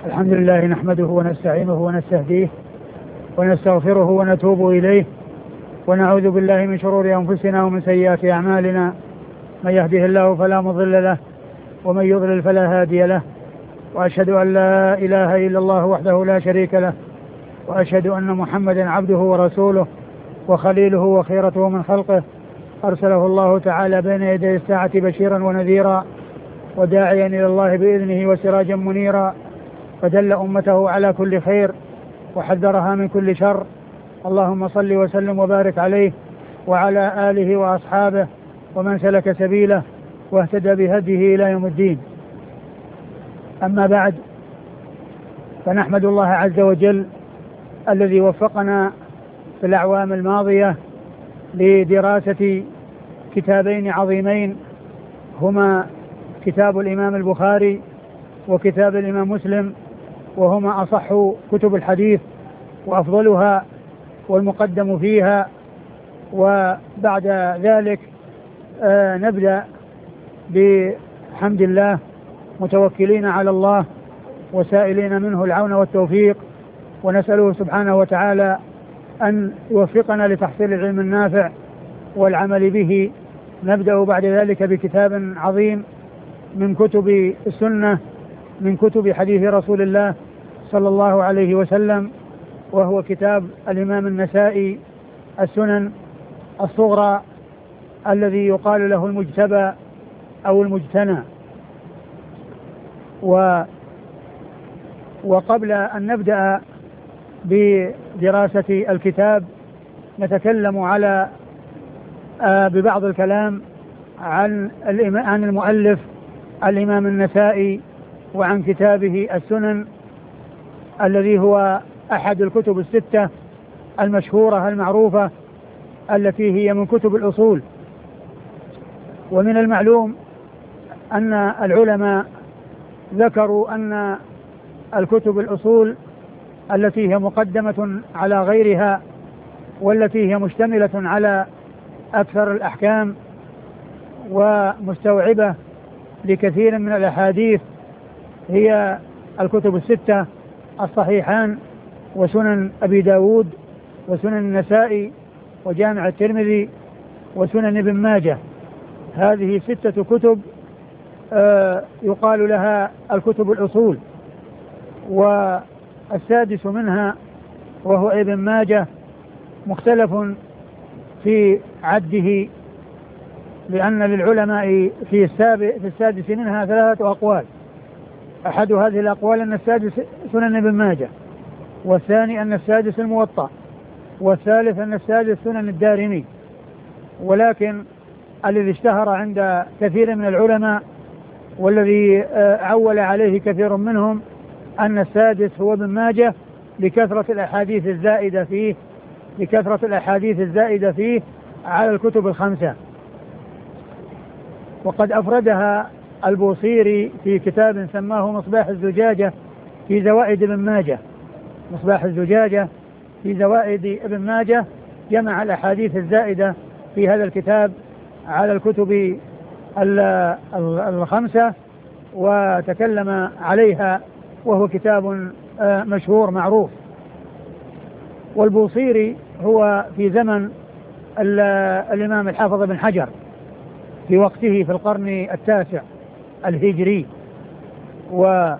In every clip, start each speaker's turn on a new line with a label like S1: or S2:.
S1: الحمد لله نحمده ونستعينه ونستهديه ونستغفره ونتوب إليه ونعوذ بالله من شرور أنفسنا ومن سيئات أعمالنا. من يهده الله فلا مضل له ومن يضلل فلا هادي له، وأشهد أن لا إله إلا الله وحده لا شريك له، وأشهد أن محمدا عبده ورسوله وخليله وخيرته من خلقه، أرسله الله تعالى بين يدي الساعة بشيرا ونذيرا وداعيا إلى الله بإذنه وسراجا منيرا، فدل أمته على كل خير وحذرها من كل شر. اللهم صل وسلم وبارك عليه وعلى آله وأصحابه ومن سلك سبيله واهتدى بهديه إلى يوم الدين. أما بعد، فنحمد الله عز وجل الذي وفقنا في الأعوام الماضية لدراسة كتابين عظيمين، هما كتاب الإمام البخاري وكتاب الإمام مسلم، وهما أصح كتب الحديث وأفضلها والمقدم فيها. وبعد ذلك نبدأ بحمد الله متوكلين على الله وسائلين منه العون والتوفيق، ونسأله سبحانه وتعالى أن يوفقنا لتحصيل العلم النافع والعمل به. نبدأ بعد ذلك بكتاب عظيم من كتب السنة، من كتب حديث رسول الله صلى الله عليه وسلم، وهو كتاب الإمام النسائي السنن الصغرى الذي يقال له المجتبى أو المجتنى. وقبل أن نبدأ بدراسة الكتاب نتكلم على ببعض الكلام عن المؤلف الإمام النسائي وعن كتابه السنن الذي هو أحد الكتب الستة المشهورة المعروفة التي هي من كتب الأصول. ومن المعلوم أن العلماء ذكروا أن الكتب الأصول التي هي مقدمة على غيرها والتي هي مشتملة على أكثر الأحكام ومستوعبة لكثير من الأحاديث هي الكتب الستة: الصحيحان، وسنن أبي داود، وسنن النسائي، وجامع الترمذي، وسنن ابن ماجه. هذه ستة كتب يقال لها الكتب الأصول. والسادس منها وهو ابن ماجه مختلف في عده، لأن للعلماء في السادس منها ثلاثة أقوال. أحد هذه الأقوال أن السادس سنن ابن ماجه، والثاني أن السادس الموطأ، والثالث أن السادس سنن الدارمي. ولكن الذي اشتهر عند كثير من العلماء والذي عول عليه كثير منهم أن السادس هو ابن ماجه لكثرة الأحاديث الزائدة فيه على الكتب الخمسة. وقد أفردها البوصيري في كتاب سماه مصباح الزجاجة في زوائد ابن ماجه. مصباح الزجاجة في زوائد ابن ماجه جمع الأحاديث الزائدة في هذا الكتاب على الكتب الخمسة وتكلم عليها، وهو كتاب مشهور معروف. والبوصيري هو في زمن الإمام الحافظ بن حجر في وقته في القرن التاسع الهجري. وهذه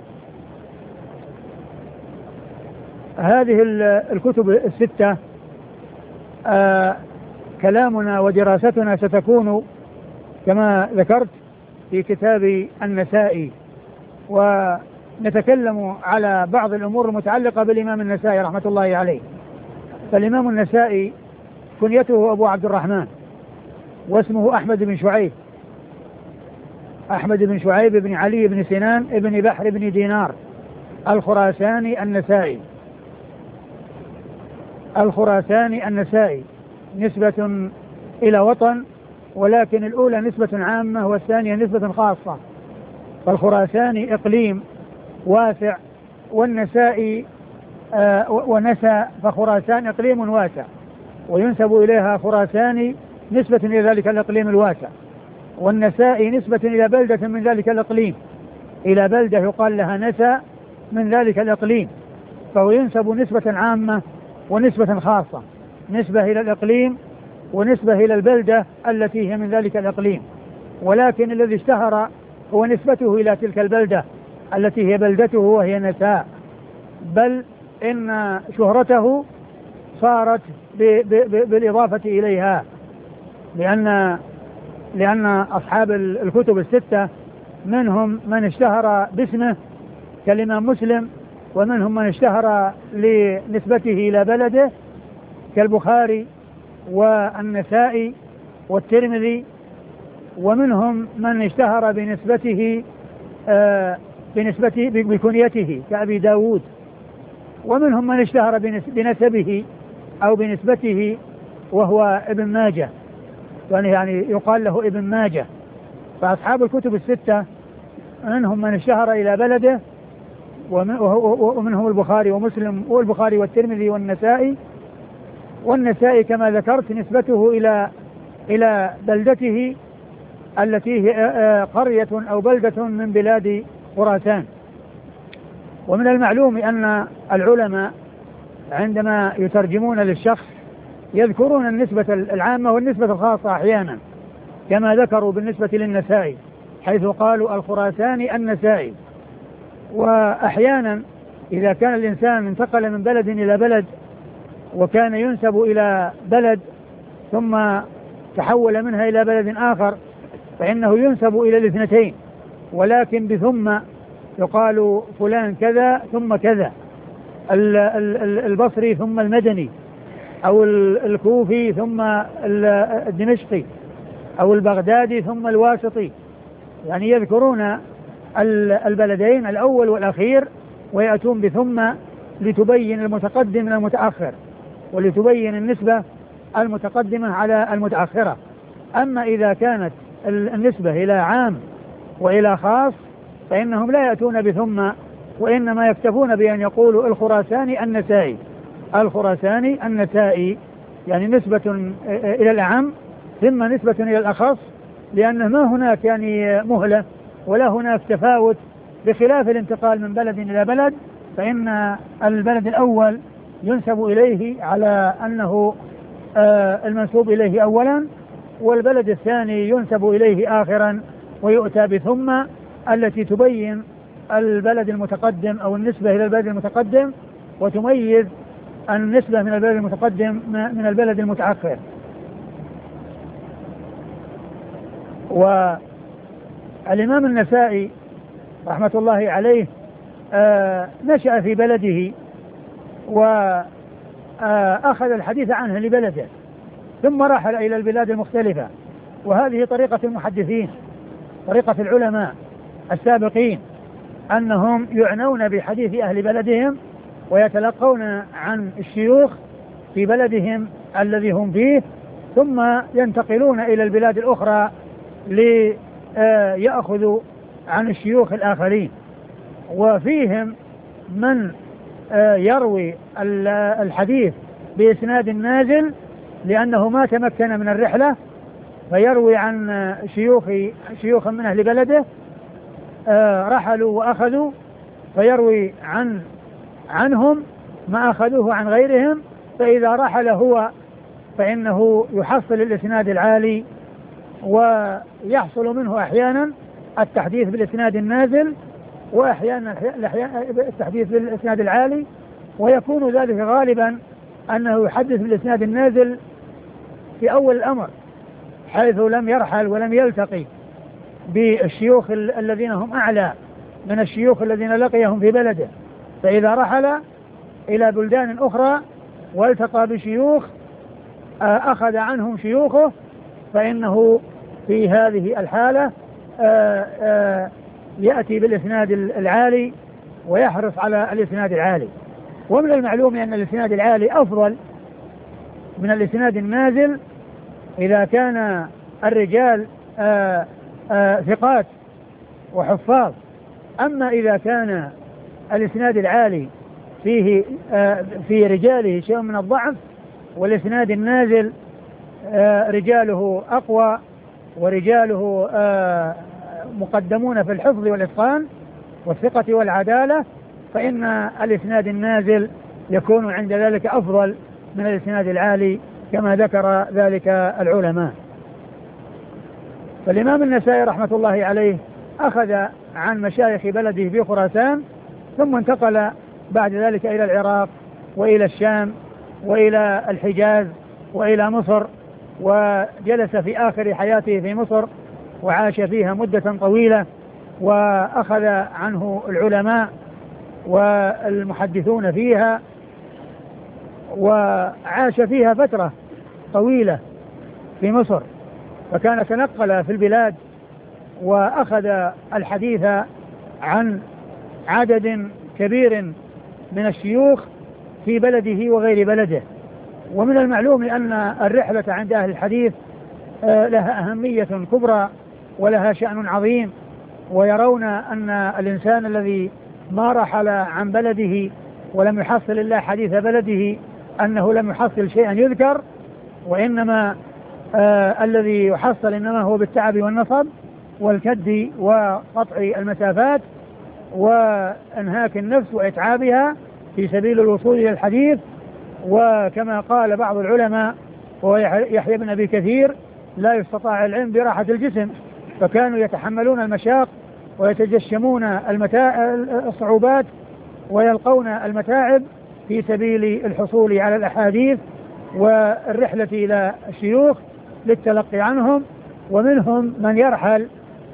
S1: الكتب الستة كلامنا ودراستنا ستكون كما ذكرت في كتاب النسائي، ونتكلم على بعض الأمور المتعلقة بالإمام النسائي رحمة الله عليه. فالإمام النسائي كنيته أبو عبد الرحمن، واسمه أحمد بن شعيب، أحمد بن شعيب بن علي بن سنان بن بحر بن دينار الخراساني النسائي نسبة إلى وطن، ولكن الأولى نسبة عامة والثانية نسبة خاصة. فالخراساني إقليم واسع، والنسائي ونسى، فخراسان إقليم واسع وينسب إليها خراساني نسبة إلى ذلك الإقليم الواسع، والنسائي نسبة إلى بلدة من ذلك الإقليم، إلى بلدة يقال لها نسى من ذلك الإقليم، فهو ينسب نسبة عامة ونسبة خاصة، نسبة إلى الإقليم ونسبة إلى البلدة التي هي من ذلك الإقليم. ولكن الذي اشتهر هو نسبته إلى تلك البلدة التي هي بلدته وهي نساء، بل إن شهرته صارت بالإضافة إليها، لأن أصحاب الكتب الستة منهم من اشتهر باسمه كالإمام مسلم، ومنهم من اشتهر لنسبته إلى بلده كالبخاري والنسائي والترمذي، ومنهم من اشتهر بكنيته كأبي داود، ومنهم من اشتهر بنسبه أو بنسبته وهو ابن ماجه، يعني يقال له ابن ماجه. فأصحاب الكتب الستة منهم من اشتهر إلى بلده، ومنهم البخاري ومسلم والبخاري والترمذي والنسائي كما ذكرت نسبته إلى بلدته التي هي قرية أو بلدة من بلاد خراسان. ومن المعلوم أن العلماء عندما يترجمون للشخص يذكرون النسبة العامة والنسبة الخاصة أحيانا، كما ذكروا بالنسبة للنسائي حيث قالوا الخراساني النسائي. وأحيانا إذا كان الإنسان انتقل من بلد إلى بلد وكان ينسب إلى بلد ثم تحول منها إلى بلد آخر فإنه ينسب إلى الاثنتين، ولكن بثم يقال فلان كذا ثم كذا، البصري ثم المدني، أو الكوفي ثم الدمشقي، أو البغدادي ثم الواسطي، يعني يذكرون البلدين الأول والأخير ويأتون بثم لتبين المتقدم من المتأخر ولتبين النسبة المتقدمة على المتأخرة. أما إذا كانت النسبة إلى عام وإلى خاص فإنهم لا يأتون بثم، وإنما يكتفون بأن يقولوا الخراساني النسائي، الخراساني النسائي، يعني نسبة إلى الأعم ثم نسبة إلى الأخص، لأن ما هناك يعني مهلة ولا هناك تفاوت، بخلاف الانتقال من بلد إلى بلد فإن البلد الأول ينسب إليه على أنه المنسوب إليه أولا، والبلد الثاني ينسب إليه آخرا ويؤتى بثم التي تبين البلد المتقدم أو النسبة إلى البلد المتقدم وتميز النسبة من البلد المتقدم من البلد المتأخر. والإمام النسائي رحمة الله عليه نشأ في بلده وأخذ الحديث عنه لبلده ثم رحل إلى البلاد المختلفة، وهذه طريقة المحدثين، طريقة العلماء السابقين، أنهم يعنون بحديث أهل بلدهم ويتلقون عن الشيوخ في بلدهم الذي هم فيه، ثم ينتقلون إلى البلاد الأخرى ليأخذوا عن الشيوخ الآخرين. وفيهم من يروي الحديث بإسناد نازل لأنه ما تمكن من الرحلة، فيروي عن شيوخ من أهل بلده رحلوا وأخذوا، فيروي عنهم ما أخذوه عن غيرهم، فإذا رحل هو فإنه يحصل الإسناد العالي، ويحصل منه أحيانا التحديث بالإسناد النازل وأحيانا التحديث بالإسناد العالي، ويكون ذلك غالبا أنه يحدث بالإسناد النازل في أول الأمر حيث لم يرحل ولم يلتقي بالشيوخ الذين هم أعلى من الشيوخ الذين لقيهم في بلده، فإذا رحل إلى بلدان أخرى والتقى بشيوخ أخذ عنهم شيوخه، فإنه في هذه الحالة يأتي بالإسناد العالي ويحرص على الإسناد العالي. ومن المعلوم أن الإسناد العالي أفضل من الإسناد النازل إذا كان الرجال ثقات وحفاظ. أما إذا كان الإسناد العالي فيه في رجاله شيء من الضعف، والإسناد النازل رجاله أقوى ورجاله مقدمون في الحفظ والإتقان والثقة والعدالة، فإن الإسناد النازل يكون عند ذلك أفضل من الإسناد العالي كما ذكر ذلك العلماء. فالإمام النسائي رحمة الله عليه أخذ عن مشايخ بلده في خراسان، ثم انتقل بعد ذلك إلى العراق وإلى الشام وإلى الحجاز وإلى مصر، وجلس في آخر حياته في مصر وعاش فيها مدة طويلة، وأخذ عنه العلماء والمحدثون فيها، وعاش فيها فترة طويلة في مصر، فكان تنقل في البلاد وأخذ الحديث عن عدد كبير من الشيوخ في بلده وغير بلده. ومن المعلوم أن الرحلة عند أهل الحديث لها أهمية كبرى ولها شأن عظيم، ويرون أن الإنسان الذي ما رحل عن بلده ولم يحصل إلا حديث بلده أنه لم يحصل شيئا يذكر، وإنما الذي يحصل إنما هو بالتعب والنصب والكد وقطع المسافات وانهاك النفس وإتعابها في سبيل الوصول إلى الحديث. وكما قال بعض العلماء وهو يحيى بن أبي كثير: لا يستطاع العلم براحة الجسم، فكانوا يتحملون المشاق ويتجشمون الصعوبات ويلقون المتاعب في سبيل الحصول على الأحاديث والرحلة إلى الشيوخ للتلقي عنهم. ومنهم من يرحل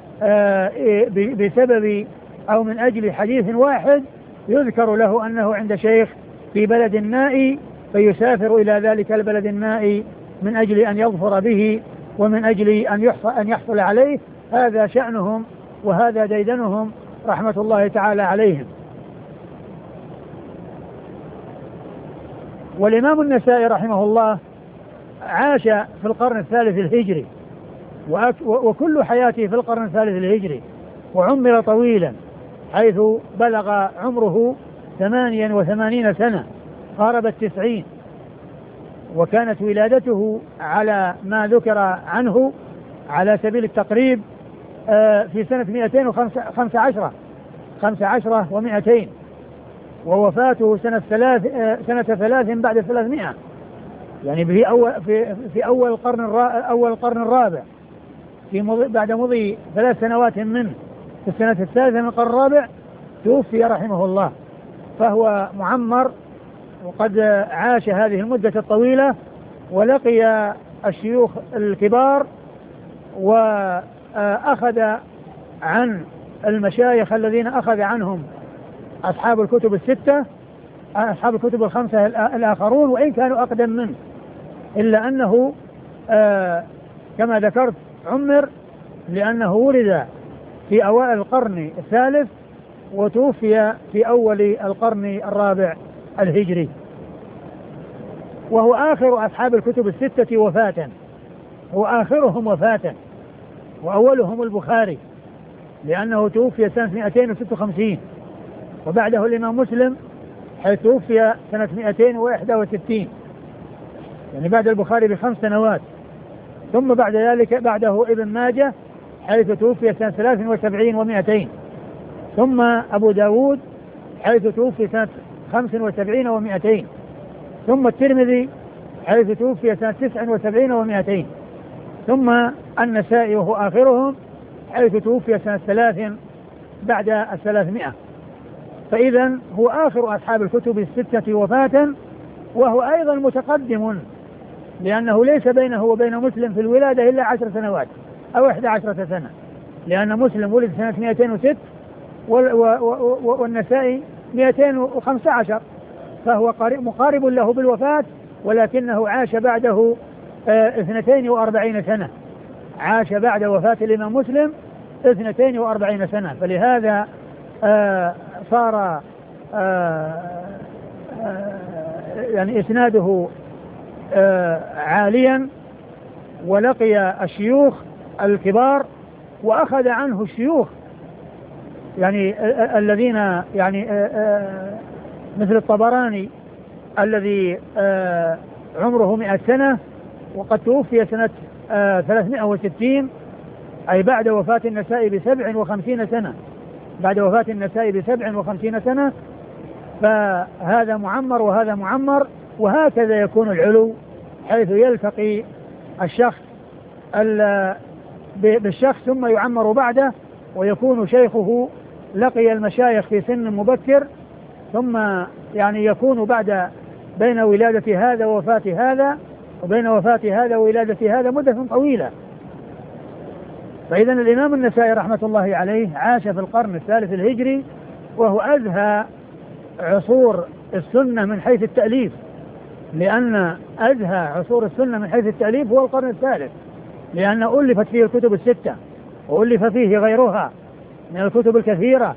S1: بسبب أو من أجل حديث واحد يذكر له أنه عند شيخ في بلد النائي، فيسافر إلى ذلك البلد النائي من أجل أن يظفر به ومن أجل أن يحصل عليه. هذا شأنهم وهذا ديدنهم رحمة الله تعالى عليهم. والإمام النسائي رحمه الله عاش في القرن الثالث الهجري، وكل حياته في القرن الثالث الهجري، وعمر طويلا حيث بلغ عمره 88 سنة قارب 90، وكانت ولادته على ما ذكر عنه على سبيل التقريب في سنة 215 و200، ووفاته سنة 3 بعد 300، يعني في أول القرن الرابع، بعد مضي 3 سنوات منه في السنة 3 من القرن الرابع توفي رحمه الله. فهو معمر وقد عاش هذه المدة الطويلة ولقي الشيوخ الكبار، وأخذ عن المشايخ الذين أخذ عنهم أصحاب الكتب الستة، أصحاب الكتب الخمسة الآخرون وإن كانوا أقدم منه، إلا أنه كما ذكرت عمر لأنه ولد في أوائل القرن الثالث وتوفي في أول القرن الرابع الهجري، وهو آخر أصحاب الكتب الستة وفاة، هو آخرهم وفاة، وأولهم البخاري لأنه توفي سنة 256، وبعده الإمام مسلم حيث توفي سنة 261، يعني بعد البخاري ب5 سنوات. ثم بعد ذلك بعده ابن ماجه حيث توفي سنة 73 و200، ثم أبو داود حيث توفي سنة 75 و200، ثم الترمذي حيث توفي سنة 79 و200، ثم النسائي وهو آخرهم حيث توفي سنة 3 بعد 300. فإذا هو آخر أصحاب الكتب الستة وفاة، وهو أيضا متقدم لأنه ليس بينه وبين مسلم في الولادة إلا 10 سنوات أو 11 سنة، لأن مسلم ولد سنة 206 والنسائي 215، فهو مقارب له بالوفاة، ولكنه عاش بعده 42 سنة، عاش بعد وفاة الإمام مسلم 42 سنة. فلهذا صار يعني إسناده عاليا، ولقي الشيوخ الكبار وأخذ عنه الشيوخ يعني الذين يعني مثل الطبراني الذي عمره 100 سنة وقد توفي سنة 360، أي بعد وفاة النسائي ب57 سنة، بعد وفاة النسائي ب57 سنة فهذا معمر وهذا معمر، وهكذا يكون العلو، حيث يلتقي الشخص بالشخص ثم يعمر بعده، ويكون شيخه لقي المشايخ في سن مبكر، ثم يعني يكون بعد بين ولادة هذا ووفاة هذا، وبين وفاة هذا وولادة هذا مدة طويلة. فإذا الإمام النسائي رحمة الله عليه عاش في القرن الثالث الهجري، وهو أزهى عصور السنة من حيث التأليف، لأن أزهى عصور السنة من حيث التأليف هو القرن الثالث، لأن ألفت فيه الكتب الستة، وألف فيه غيرها من الكتب الكثيرة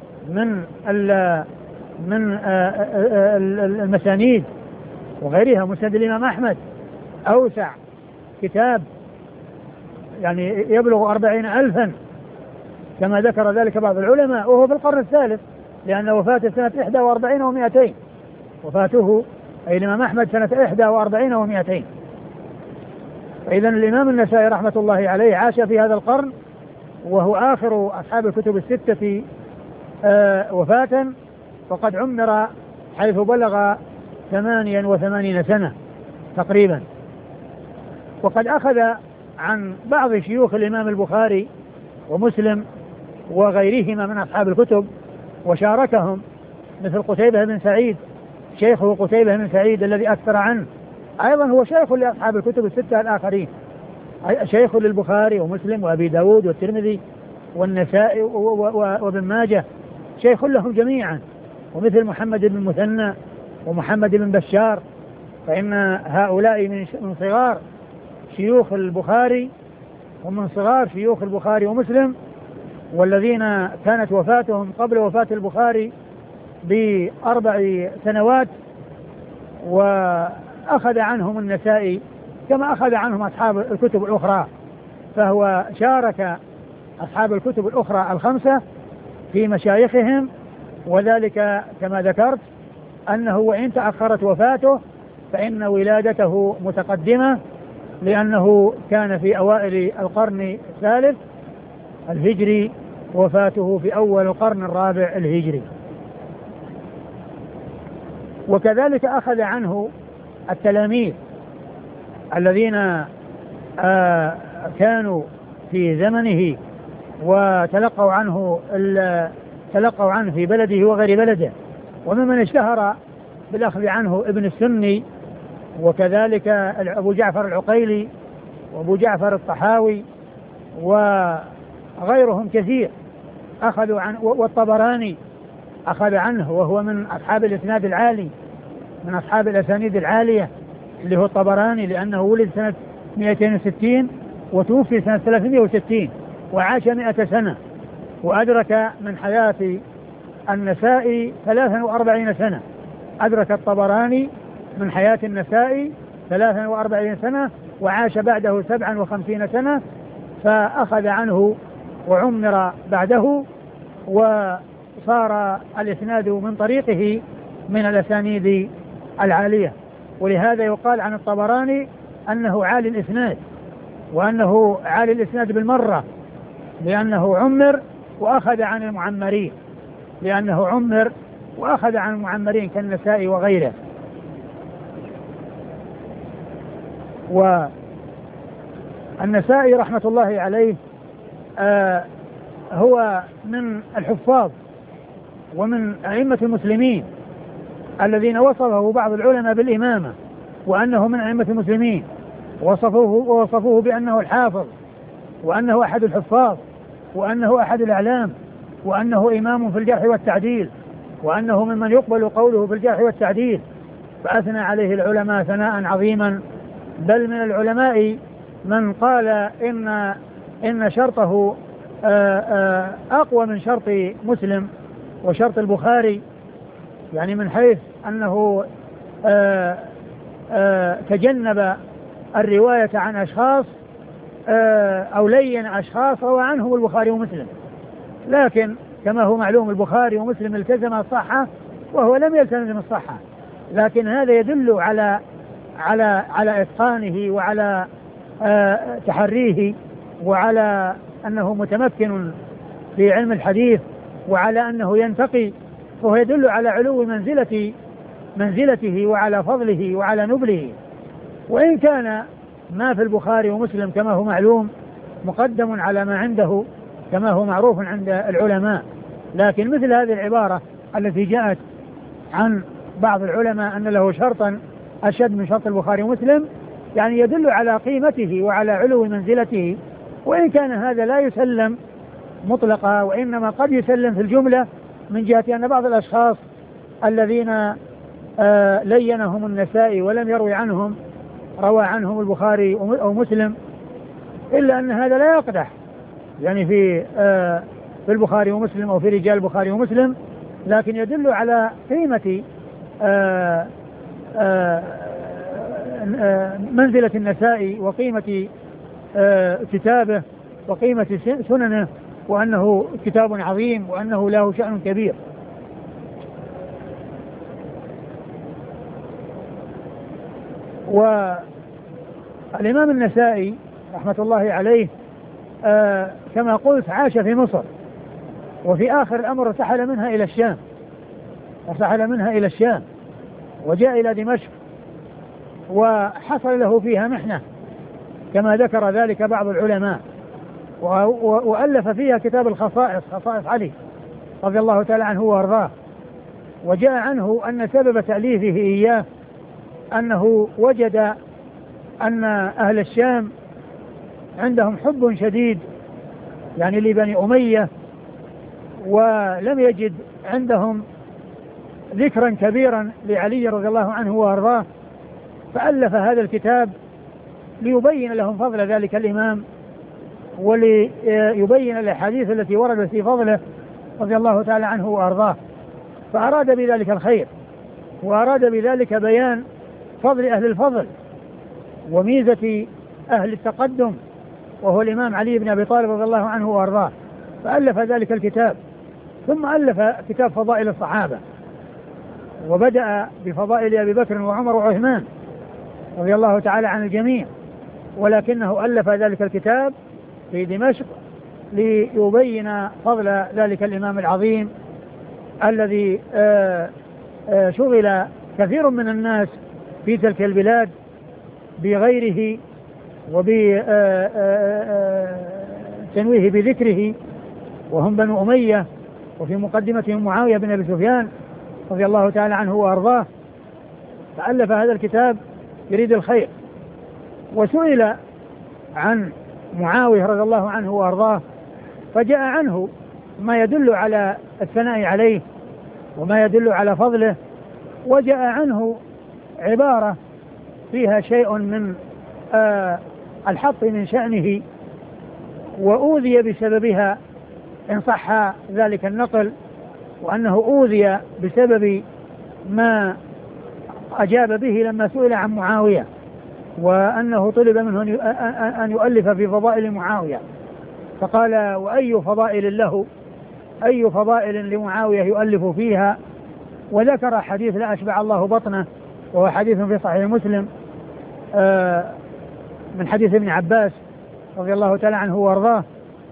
S1: من المسانيد وغيرها. مسند الإمام أحمد أوسع كتاب يعني يبلغ 40,000 كما ذكر ذلك بعض العلماء، وهو في القرن الثالث، لأن وفاته سنة 41 و200، وفاته أي الإمام أحمد سنة 41 و200. فإذا الإمام النسائي رحمة الله عليه عاش في هذا القرن، وهو آخر أصحاب الكتب الستة وفاة، وقد عمر حيث بلغ 88 سنة تقريبا. وقد أخذ عن بعض شيوخ الإمام البخاري ومسلم وغيرهما من أصحاب الكتب وشاركهم، مثل قتيبة بن سعيد، شيخه قتيبة بن سعيد الذي أكثر عنه، أيضا هو شيخ لأصحاب الكتب الستة الآخرين، شيخ للبخاري ومسلم وأبي داود والترمذي والنسائي وابن ماجه، شيخ لهم جميعا. ومثل محمد بن المثنى ومحمد بن بشار، فإن هؤلاء من صغار شيوخ البخاري ومن صغار شيوخ البخاري ومسلم، والذين كانت وفاتهم قبل وفاة البخاري ب4 سنوات، وأخذ عنهم النسائي كما أخذ عنهم أصحاب الكتب الأخرى، فهو شارك أصحاب الكتب الأخرى الخمسة في مشايخهم، وذلك كما ذكرت أنه وإن تأخرت وفاته فإن ولادته متقدمة، لأنه كان في أوائل القرن الثالث الهجري، وفاته في أول القرن الرابع الهجري. وكذلك أخذ عنه التلاميذ الذين كانوا في زمنه وتلقوا عنه في بلده وغير بلده، وممن اشتهر بالأخذ عنه ابن السني، وكذلك أبو جعفر العقيلي وأبو جعفر الطحاوي وغيرهم كثير أخذوا عنه، والطبراني أخذ عنه، وهو من أصحاب الإسناد العالي، من أصحاب الأسانيد العالية، اللي هو الطبراني، لأنه ولد سنة 260 وتوفي سنة 360 وعاش 100 سنة، وأدرك من حياة النسائي 43 سنة. أدرك الطبراني من حياة النسائي 43 سنة، وعاش بعده 57 سنة، فأخذ عنه وعمر بعده، وصار الإسناد من طريقه من الأسانيد العالية. ولهذا يقال عن الطبراني أنه عالي الإسناد، وأنه عالي الإسناد بالمرة، لأنه عمر وأخذ عن المعمرين، لأنه عمر وأخذ عن المعمرين كالنسائي وغيره. والنسائي رحمة الله عليه هو من الحفاظ ومن أئمة المسلمين الذين وصفه بعض العلماء بالإمامة، وأنه من أئمة المسلمين، ووصفوه بأنه الحافظ، وأنه أحد الحفاظ، وأنه أحد الأعلام، وأنه إمام في الجرح والتعديل، وأنه ممن يقبل قوله في الجرح والتعديل، فأثنى عليه العلماء ثناء عظيما. بل من العلماء من قال إن شرطه أقوى من شرط مسلم وشرط البخاري، يعني من حيث أنه تجنب الرواية عن أشخاص أو لين أشخاص روى عنهم البخاري ومسلم، لكن كما هو معلوم البخاري ومسلم التزم الصحة وهو لم يلتزم الصحة، لكن هذا يدل على إتقانه وعلى تحريه، وعلى أنه متمكن في علم الحديث، وعلى أنه ينتقي فهو يدل على علو منزلته وعلى فضله وعلى نبله. وإن كان ما في البخاري ومسلم كما هو معلوم مقدم على ما عنده كما هو معروف عند العلماء، لكن مثل هذه العبارة التي جاءت عن بعض العلماء أن له شرطا أشد من شرط البخاري ومسلم، يعني يدل على قيمته وعلى علو منزلته، وإن كان هذا لا يسلم مطلقا، وإنما قد يسلم في الجملة من جهة أن بعض الأشخاص الذين لينهم النسائي ولم روى عنهم البخاري أو مسلم، إلا أن هذا لا يقدح يعني في البخاري ومسلم أو في رجال البخاري ومسلم، لكن يدل على قيمة منزلة النسائي وقيمة كتابه وقيمة سننه، وأنه كتاب عظيم وأنه له شأن كبير. والإمام النسائي رحمة الله عليه كما قلت عاش في مصر، وفي آخر الأمر ارتحل منها إلى الشام وجاء إلى دمشق، وحصل له فيها محنة كما ذكر ذلك بعض العلماء، وألف فيها كتاب الخصائص، خصائص علي رضي الله تعالى عنه وارضاه. وجاء عنه أن سبب تأليفه إياه أنه وجد أن أهل الشام عندهم حب شديد يعني لبني أمية، ولم يجد عندهم ذكرا كبيرا لعلي رضي الله عنه وارضاه، فألف هذا الكتاب ليبين لهم فضل ذلك الإمام وليبين الأحاديث التي وردت في فضله رضي الله تعالى عنه وارضاه. فأراد بذلك الخير، وأراد بذلك بيان فضل أهل الفضل وميزة أهل التقدم، وهو الإمام علي بن أبي طالب رضي الله عنه وارضاه، فألف ذلك الكتاب. ثم ألف كتاب فضائل الصحابة، وبدأ بفضائل أبي بكر وعمر وعثمان رضي الله تعالى عن الجميع، ولكنه ألف ذلك الكتاب في دمشق ليبين فضل ذلك الإمام العظيم الذي شغل كثير من الناس في تلك البلاد بغيره وبتنويه بذكره، وهم بنو أمية، وفي مقدمتهم معاوية بن أبي سفيان رضي الله تعالى عنه وأرضاه. فألف هذا الكتاب يريد الخير. وسئل عن معاوية رضي الله عنه وأرضاه، فجاء عنه ما يدل على الثناء عليه وما يدل على فضله، وجاء عنه عبارة فيها شيء من الحط من شأنه وأوذي بسببها إن صح ذلك النقل، وأنه أوذي بسبب ما أجاب به لما سئل عن معاوية، وأنه طلب منه أن يؤلف في فضائل معاوية، فقال وأي فضائل له، أي فضائل لمعاوية يؤلف فيها، وذكر حديث لا أشبع الله بطنه، وهو حديث في صحيح مسلم من حديث ابن عباس رضي الله تعالى عنه وارضاه.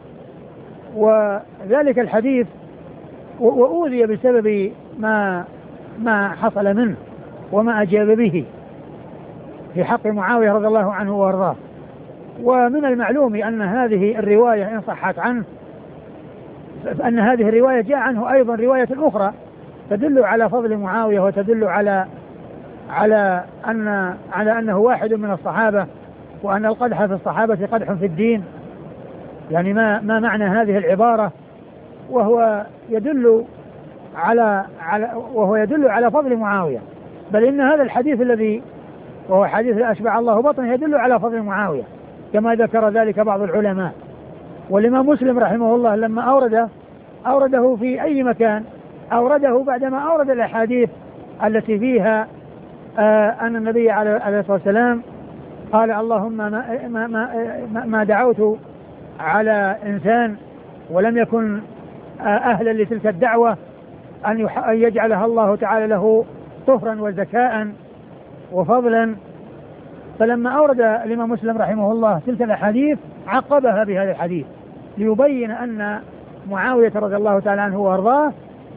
S1: وذلك الحديث وأوذي بسبب ما حصل منه وما أجاب به في حق معاوية رضي الله عنه وارضاه. ومن المعلوم أن هذه الرواية إن صحت عنه، أن هذه الرواية جاء عنه أيضا رواية أخرى تدل على فضل معاوية، وتدل على أنه واحد من الصحابة، وأن القدح في الصحابة قدح في الدين. يعني ما معنى هذه العبارة؟ وهو يدل على فضل معاوية، بل إن هذا الحديث الذي وهو حديث أشبع الله بطنه يدل على فضل معاوية كما ذكر ذلك بعض العلماء. والإمام مسلم رحمه الله لما أورده في أي مكان، أورده بعدما أورد الأحاديث التي فيها أن النبي عليه الصلاة والسلام قال اللهم ما دعوت على إنسان ولم يكن أهلا لتلك الدعوة أن يجعلها الله تعالى له طهرا وزكاء وفضلا. فلما أورد الإمام مسلم رحمه الله تلك الأحاديث عقبها بهذا الحديث ليبين أن معاوية رضي الله تعالى عنه وارضاه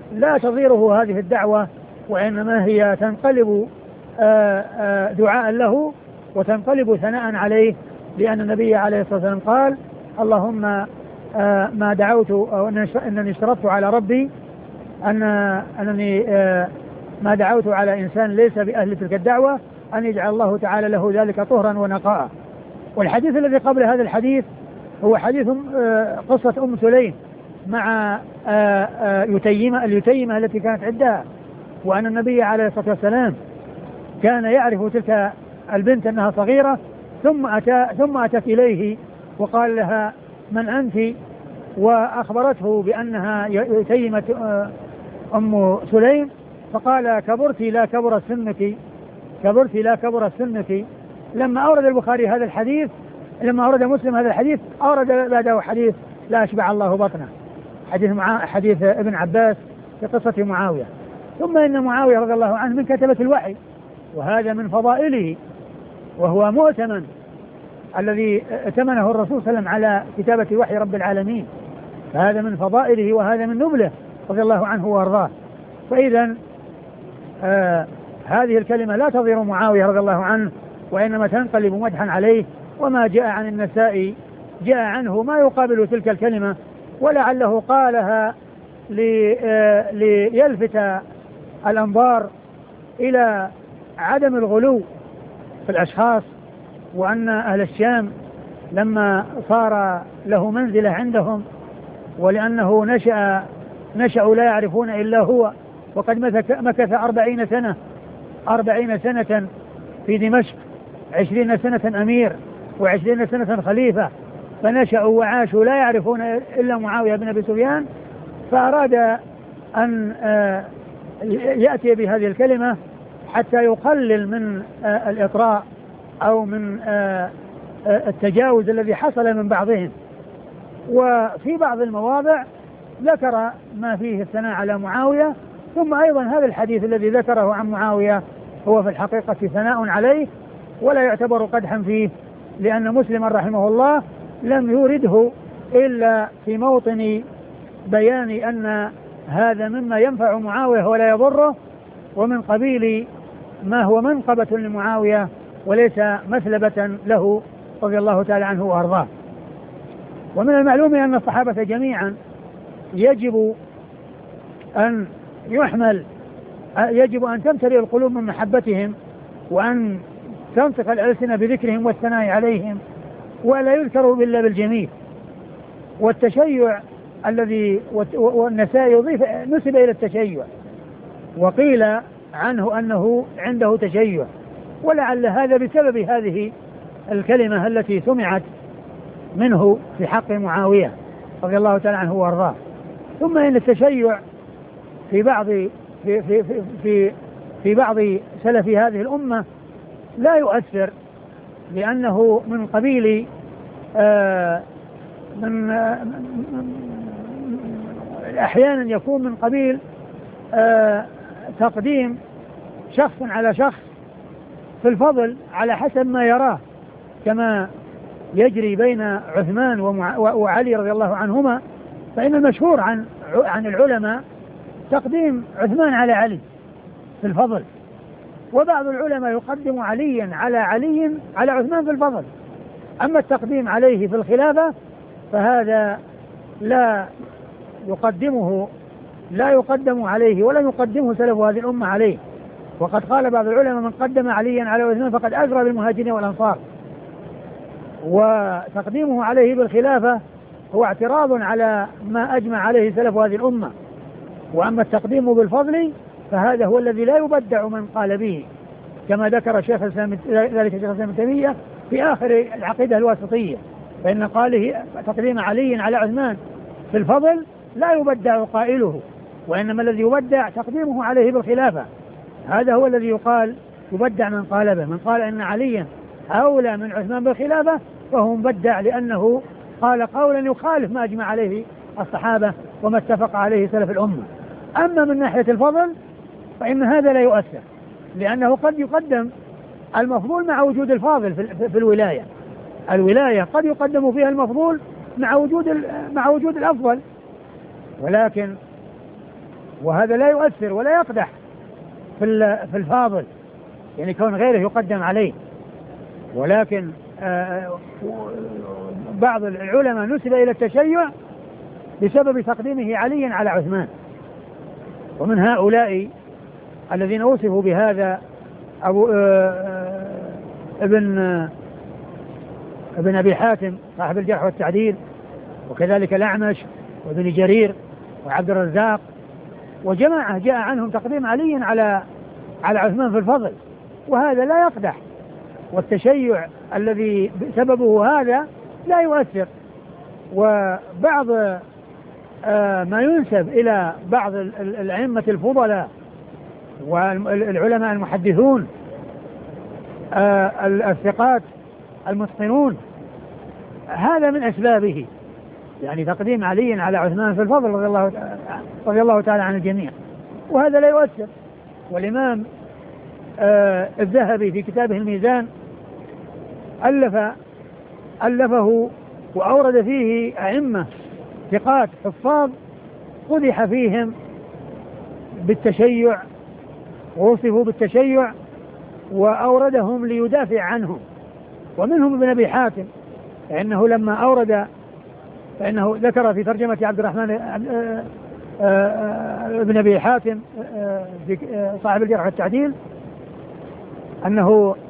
S1: لا تضيره هذه الدعوة، وإنما هي تنقلب دعاء له وتنقلب ثناء عليه، لأن النبي عليه الصلاة والسلام قال: اللهم ما دعوت أو أنني اشترطت على ربي أنني ما دعوت على إنسان ليس بأهل تلك الدعوة أن يجعل الله تعالى له ذلك طهرا ونقاء. والحديث الذي قبل هذا الحديث هو حديث قصة سليم مع اليتيمة التي كانت عندها، وأن النبي عليه الصلاة والسلام كان يعرف تلك البنت أنها صغيرة، ثم أتت إليه وقال لها: من أنت؟ وأخبرته بأنها يتيمة أم سليم، فقال: كبرت لا كبر سنك، كبرت لا كبر سنك. لما أورد البخاري هذا الحديث، لما أورد مسلم هذا الحديث، أورد بعده حديث لا أشبع الله بطنه، حديث ابن عباس في قصة معاوية. ثم إن معاوية رضي الله عنه من كتبة الوحي، وهذا من فضائله، وهو مؤتمن الذي ائتمنه الرسول صلى الله عليه وسلم على كتابة وحي رب العالمين، فهذا من فضائله وهذا من نبله رضي الله عنه وارضاه. فإذا هذه الكلمة لا تضير معاوية رضي الله عنه، وإنما تنقلب مدحا عليه. وما جاء عن النسائي جاء عنه ما يقابل تلك الكلمة، ولعله قالها ليلفت الأنظار إلى عدم الغلو في الأشخاص، وأن أهل الشام لما صار له منزلة عندهم، ولأنه نشأوا لا يعرفون إلا هو، وقد مكث 40 سنة في دمشق، 20 سنة أمير و20 سنة خليفة، فنشأوا وعاشوا لا يعرفون إلا معاوية بن أبي سفيان، فأراد أن يأتي بهذه الكلمة حتى يقلل من الإطراء أو من التجاوز الذي حصل من بعضهم. وفي بعض المواضع ذكر ما فيه الثناء على معاوية. ثم أيضا هذا الحديث الذي ذكره عن معاوية هو في الحقيقة ثناء عليه ولا يعتبر قدحا فيه، لأن مسلما رحمه الله لم يورده إلا في موطن بيان أن هذا مما ينفع معاوية ولا يضره، ومن قبيل ما هو منقبة لمعاوية وليس مثلبة له رضي الله تعالى عنه وأرضاه. ومن المعلوم أن الصحابة جميعا يجب أن تمتلئ القلوب من محبتهم، وأن تنطق الألسنة بذكرهم والثناء عليهم، ولا يذكروا إلا بالجميل. والتشيع الذي والنسائي نسب إلى التشيع، وقيل عنه أنه عنده تشيع، ولعل هذا بسبب هذه الكلمة التي سمعت منه في حق معاوية رضي الله تعالى عنه وارضاه. ثم إن التشيع في بعض في في في في بعض سلف هذه الأمة لا يؤثر، لأنه من قبيل أحيانا يكون من قبيل تقديم شخص على شخص في الفضل على حسب ما يراه، كما يجري بين عثمان وعلي رضي الله عنهما. فإن المشهور عن العلماء تقديم عثمان على علي في الفضل، وبعض العلماء يقدم عليا على عثمان في الفضل. أما التقديم عليه في الخلافة فهذا لا يقدم عليه ولا يقدمه سلف هذه الأمة عليه. وقد قال بعض العلماء: من قدم عليا على عثمان فقد أجرى بالمهاجرين والأنصار. وتقديمه عليه بالخلافة هو اعتراض على ما أجمع عليه سلف هذه الأمة. وأما التقديم بالفضل فهذا هو الذي لا يبدع من قال به، كما ذكر شيخ الإسلام ابن تيمية في آخر العقيدة الواسطية، فإن قاله تقديم علي على عثمان في الفضل لا يبدع قائله، وإنما الذي يبدع تقديمه عليه بالخلافة. هذا هو الذي يقال يبدع من قال به. من قال إن عليا أولى من عثمان بالخلافة فهو مبدع، لأنه قال قولا يخالف ما أجمع عليه الصحابة وما اتفق عليه سلف الأمة. أما من ناحية الفضل فإن هذا لا يؤثر، لأنه قد يقدم المفضول مع وجود الفاضل في الولاية قد يقدم فيها المفضول مع وجود الأفضل، وهذا لا يؤثر ولا يقدح في الفاضل، يعني كون غيره يقدم عليه. ولكن بعض العلماء نسب إلى التشيع بسبب تقديمه علي على عثمان، ومن هؤلاء الذين وصفوا بهذا ابن أبي حاتم صاحب الجرح والتعديل، وكذلك الأعمش وابن جرير وعبد الرزاق، وجماعة جاء عنهم تقديم علي على عثمان في الفضل، وهذا لا يقدح. والتشيع الذي سببه هذا لا يؤثر. وبعض ما ينسب إلى بعض الأئمة الفضلاء والعلماء المحدثون الثقات المتقنون، هذا من أسبابه، يعني تقديم علي على عثمان في الفضل رضي الله تعالى عن الجميع، وهذا لا يؤثر. والإمام الذهبي في كتابه الميزان ألفه وأورد فيه أئمة ثقات حفاظ قدح فيهم بالتشيع ووصفوا بالتشيع، وأوردهم ليدافع عنهم. ومنهم ابن أبي حاتم، فإنه ذكر في ترجمة عبد الرحمن ابن أبي حاتم صاحب الجرح والتعديل أنه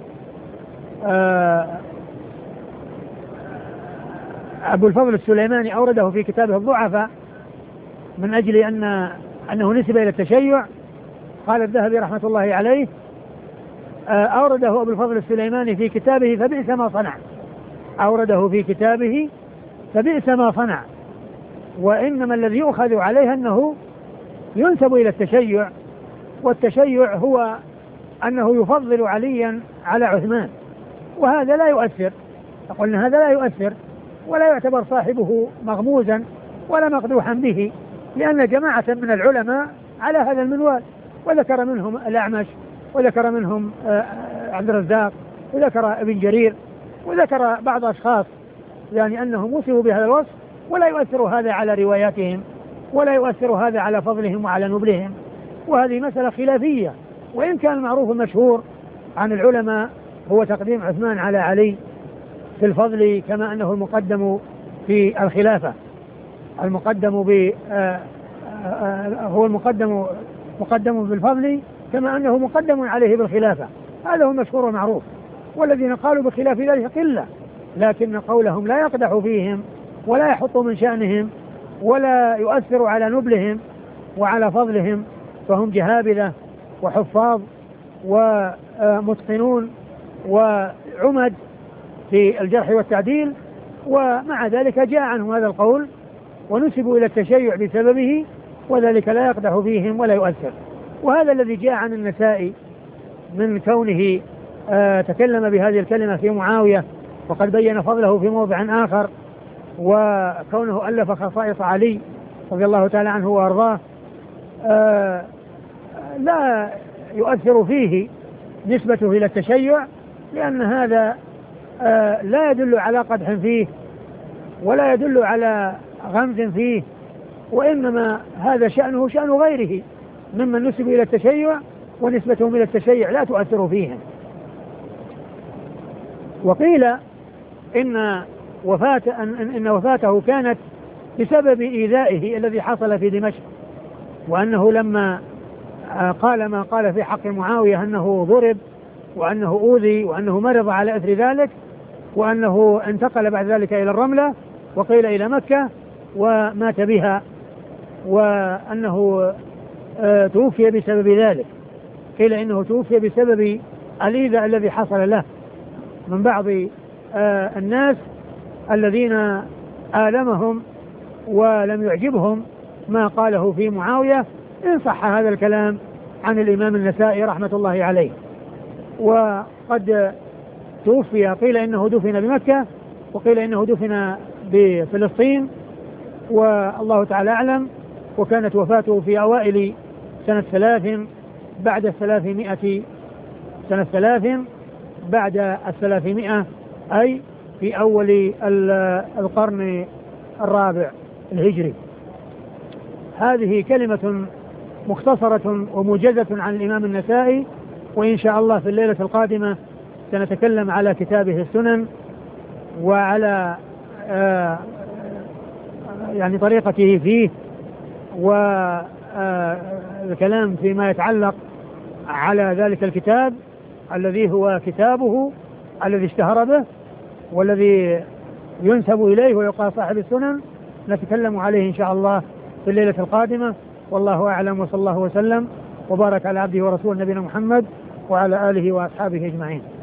S1: أبو الفضل السليماني أورده في كتابه الضعفاء من أجل أنه نسب إلى التشيع. قال الذهبي رحمة الله عليه أورده أبو الفضل السليماني في كتابه فبئس ما صنع، أورده في كتابه فبئس ما صنع. وإنما الذي يؤخذ عليه أنه ينسب إلى التشيع، والتشيع هو أنه يفضل عليا على عثمان، وهذا لا يؤثر. قلنا هذا لا يؤثر ولا يعتبر صاحبه مغموزا ولا مقدوحا به، لأن جماعة من العلماء على هذا المنوال، وذكر منهم الأعمش، وذكر منهم عبد الرزاق، وذكر ابن جرير، وذكر بعض أشخاص يعني أنهم وصفوا بهذا الوصف، ولا يؤثر هذا على رواياتهم، ولا يؤثر هذا على فضلهم وعلى نبلهم. وهذه مسألة خلافية، وإن كان المعروف المشهور عن العلماء هو تقديم عثمان على علي في الفضل، كما أنه المقدم في الخلافة، هو مقدم بالفضل كما أنه مقدم عليه بالخلافة. هذا هو المشهور والمعروف. والذين قالوا بخلاف ذلك قلة، لكن قولهم لا يقدح فيهم ولا يحط من شأنهم ولا يؤثر على نبلهم وعلى فضلهم، فهم جهابذة وحفاظ ومتقنون وعمد في الجرح والتعديل. ومع ذلك جاء عنهم هذا القول ونسبوا إلى التشيع بسببه، وذلك لا يقدح فيهم ولا يؤثر. وهذا الذي جاء عن النسائي من كونه تكلم بهذه الكلمة في معاوية، وقد بين فضله في موضع آخر، وكونه ألف خصائص علي رضي الله تعالى عنه وأرضاه لا يؤثر فيه نسبته إلى التشيع، لأن هذا لا يدل على قدح فيه ولا يدل على غمز فيه، وإنما هذا شأنه شأن غيره ممن نسب إلى التشيع، ونسبتهم إلى التشيع لا تؤثر فيهم. وقيل إن وفاته كانت بسبب إيذائه الذي حصل في دمشق، وأنه لما قال ما قال في حق معاوية أنه ضرب وأنه أوذي وأنه مرض على إثر ذلك، وأنه انتقل بعد ذلك إلى الرملة وقيل إلى مكة ومات بها، وأنه توفي بسبب ذلك. قيل إنه توفي بسبب الإيذاء الذي حصل له من بعض الناس الذين آلمهم ولم يعجبهم ما قاله في معاوية، إن صح هذا الكلام عن الإمام النسائي رحمة الله عليه. وقد توفي، قيل إنه دفن بمكة، وقيل إنه دفن بفلسطين، والله تعالى أعلم. وكانت وفاته في أوائل سنة 3 بعد 300، سنة 3 بعد 300، أي في أول القرن الرابع الهجري. هذه كلمة مختصرة وموجزة عن الإمام النسائي. وإن شاء الله في الليلة القادمة سنتكلم على كتابه السنن وعلى يعني طريقته فيه، والكلام فيما يتعلق على ذلك الكتاب الذي هو كتابه الذي اشتهر به والذي ينسب إليه ويقال صاحب السنن. نتكلم عليه إن شاء الله في الليلة القادمة، والله أعلم، وصلى الله وسلم وبارك على عبده ورسوله نبينا محمد وعلى آله وأصحابه أجمعين.